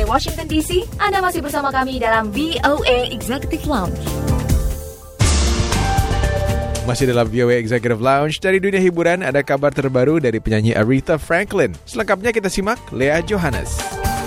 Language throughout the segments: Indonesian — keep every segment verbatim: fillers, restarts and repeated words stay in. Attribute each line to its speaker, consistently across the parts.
Speaker 1: Washington D C, Anda masih bersama kami dalam V O A Executive Lounge.
Speaker 2: Masih dalam V O A Executive Lounge. Dari dunia hiburan, ada kabar terbaru dari penyanyi Aretha Franklin. Selengkapnya kita simak Lea Johannes.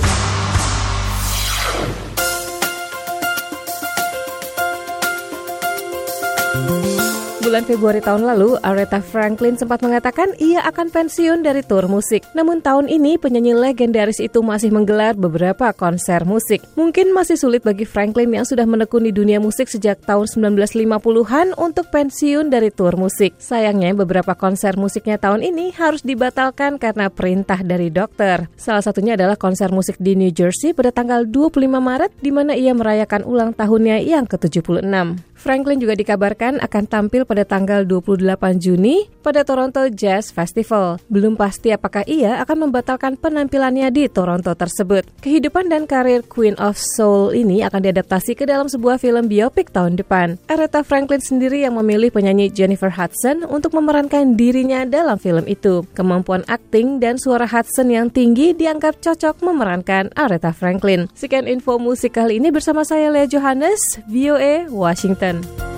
Speaker 3: Bulan Februari tahun lalu, Aretha Franklin sempat mengatakan ia akan pensiun dari tur musik. Namun tahun ini, penyanyi legendaris itu masih menggelar beberapa konser musik. Mungkin masih sulit bagi Franklin yang sudah menekuni dunia musik sejak tahun sembilan belas lima puluhan untuk pensiun dari tur musik. Sayangnya, beberapa konser musiknya tahun ini harus dibatalkan karena perintah dari dokter. Salah satunya adalah konser musik di New Jersey pada tanggal dua puluh lima Maret, di mana ia merayakan ulang tahunnya yang ke tujuh puluh enam. Franklin juga dikabarkan akan tampil pada tanggal dua puluh delapan Juni pada Toronto Jazz Festival. Belum pasti apakah ia akan membatalkan penampilannya di Toronto tersebut. Kehidupan dan karir Queen of Soul ini akan diadaptasi ke dalam sebuah film biopik tahun depan. Aretha Franklin sendiri yang memilih penyanyi Jennifer Hudson untuk memerankan dirinya dalam film itu. Kemampuan akting dan suara Hudson yang tinggi dianggap cocok memerankan Aretha Franklin. Sekian info musik kali ini bersama saya Lea Johannes, V O A Washington.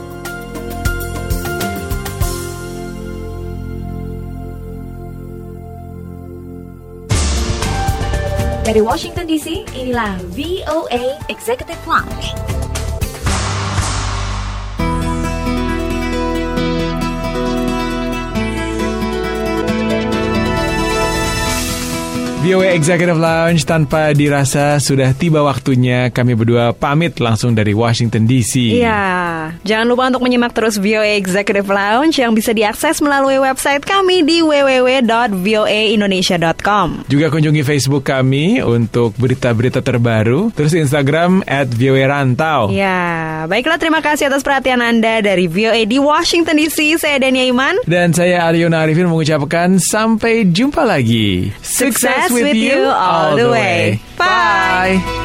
Speaker 1: Dari Washington D C, inilah V O A Executive Lounge.
Speaker 2: V O A Executive Lounge, tanpa dirasa sudah tiba waktunya kami berdua pamit langsung dari Washington D C.
Speaker 4: Iya, jangan lupa untuk menyimak terus V O A Executive Lounge yang bisa diakses melalui website kami di w w w dot v o a indonesia dot com.
Speaker 2: Juga kunjungi Facebook kami untuk berita-berita terbaru, terus Instagram at V O A Rantau.
Speaker 4: Ya, baiklah, terima kasih atas perhatian Anda. Dari V O A di Washington D C, saya Dania Iman.
Speaker 2: Dan saya Ariona Arifin mengucapkan sampai jumpa lagi.
Speaker 4: Success with you all the way. Bye.